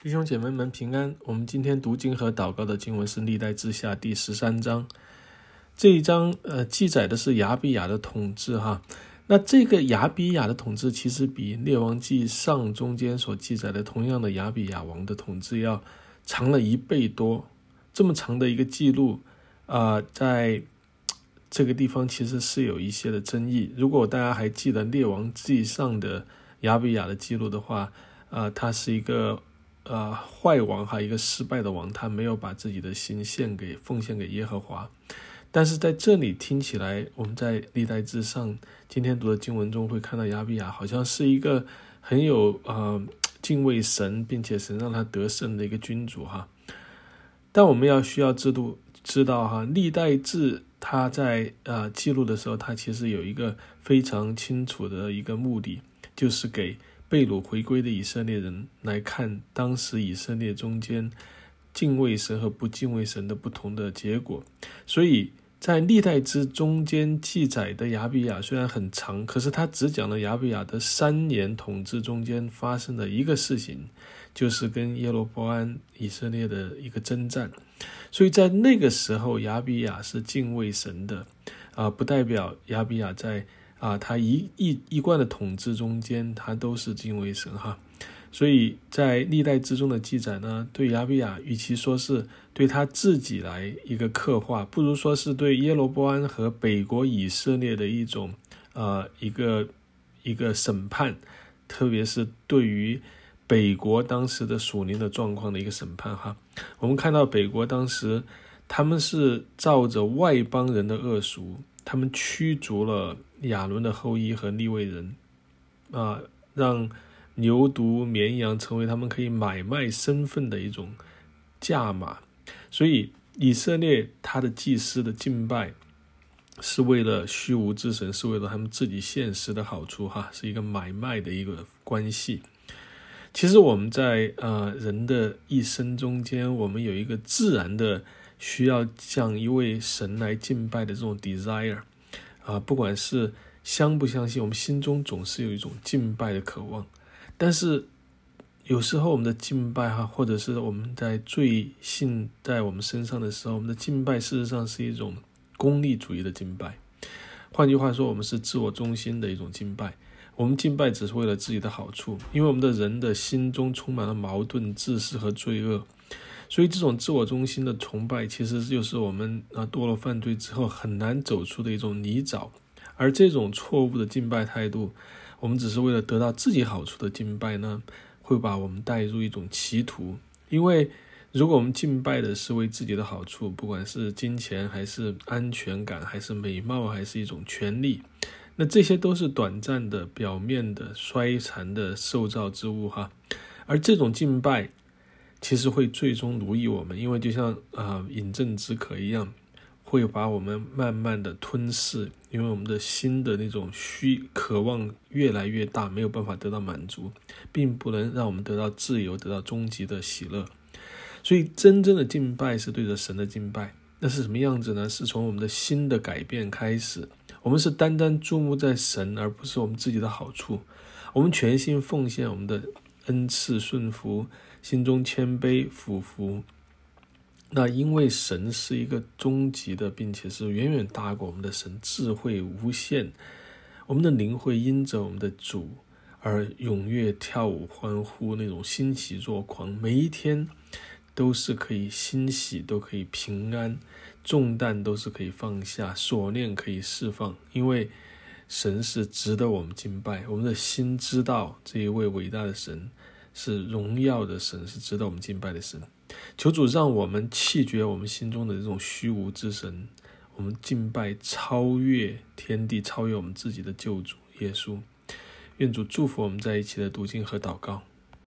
弟兄姐妹们平安。我们今天读经和祷告的经文是历代志下第13章。这一章记载的是亚比亚的统治哈。那这个亚比亚的统治其实比列王纪上中间所记载的同样的亚比亚王的统治要长了1倍多。这么长的一个记录在这个地方其实是有一些的争议。如果大家还记得列王纪上的亚比亚的记录的话，他是一个坏王哈，一个失败的王，他没有把自己的心奉献给耶和华。但是在这里听起来，我们在历代志上今天读的经文中会看到亚比亚好像是一个很有敬畏神，并且神让他得胜的一个君主哈。但我们需要知道哈，历代志他在记录的时候，他其实有一个非常清楚的一个目的，就是给被掳回归的以色列人来看当时以色列中间敬畏神和不敬畏神的不同的结果。所以在历代志中间记载的亚比亚虽然很长，可是他只讲了亚比亚的3年统治中间发生的一个事情，就是跟耶罗波安以色列的一个征战。所以在那个时候亚比亚是敬畏神的不代表亚比亚在他一贯的统治中间他都是敬畏神哈。所以在历代之中的记载呢，对亚比亚与其说是对他自己来一个刻画，不如说是对耶罗波安和北国以色列的一种一个审判，特别是对于北国当时的属灵的状况的一个审判哈。我们看到北国当时他们是照着外邦人的恶俗，他们驱逐了亚伦的后裔和利未人让牛犊绵羊成为他们可以买卖身份的一种价码。所以以色列他的祭司的敬拜是为了虚无之神，是为了他们自己现实的好处哈，是一个买卖的一个关系。其实我们在人的一生中间，我们有一个自然的需要向一位神来敬拜的这种 desire不管是相不相信，我们心中总是有一种敬拜的渴望。但是有时候我们的敬拜或者是我们在罪性在我们身上的时候，我们的敬拜事实上是一种功利主义的敬拜。换句话说，我们是自我中心的一种敬拜。我们敬拜只是为了自己的好处，因为我们的人的心中充满了矛盾、自私和罪恶。所以这种自我中心的崇拜其实就是我们堕落犯罪之后很难走出的一种泥沼。而这种错误的敬拜态度，我们只是为了得到自己好处的敬拜呢，会把我们带入一种歧途。因为如果我们敬拜的是为自己的好处，不管是金钱还是安全感还是美貌还是一种权利，那这些都是短暂的、表面的、衰残的受造之物哈。而这种敬拜其实会最终奴役我们，因为就像饮鸩止渴一样，会把我们慢慢的吞噬。因为我们的心的那种渴望越来越大，没有办法得到满足，并不能让我们得到自由，得到终极的喜乐。所以真正的敬拜是对着神的敬拜。那是什么样子呢？是从我们的心的改变开始。我们是单单注目在神，而不是我们自己的好处。我们全心奉献我们的恩赐，顺服，心中谦卑俯伏。那因为神是一个终极的，并且是远远大过我们的神，智慧无限，我们的灵会因着我们的主而踊跃跳舞欢呼，那种欣喜若狂，每一天都是可以欣喜，都可以平安，重担都是可以放下，锁链可以释放。因为神是值得我们敬拜，我们的心知道这一位伟大的神是荣耀的神，是值得我们敬拜的神。求主让我们弃绝我们心中的这种虚无之神，我们敬拜超越天地，超越我们自己的救主耶稣。愿主祝福我们在一起的读经和祷告。